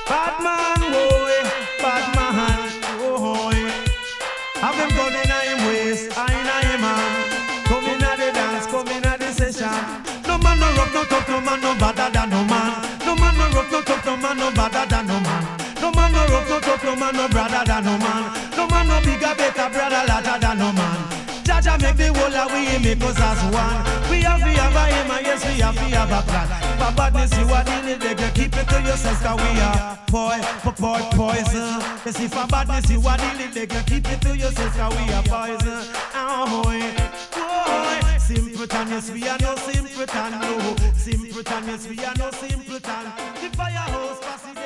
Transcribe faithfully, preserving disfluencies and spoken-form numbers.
Bad man, boy, bad man, boy. Have them gun in him waist, I in him man. Come in at the dance, come in at the session. No man no rough, no tough, no man no badder than no man. No man no rough, no tough, no man no badder than no man. No man no rough, no tough, no man no brother than no man. No man no bigger, better brother, latter than no man. Jaja make the whole of we make us as one. We have we have a aim and yes we have we have a plan. But badness you are dealing with, you keep it to yourself cause we are boy, for boy, poison. Yes if a badness you are dealing with, you keep it to yourself cause we are poison. Oh boy, boy. Simpleton, yes we are no simpleton, no. Simpleton, yes we are no simpleton. The firehouse passes.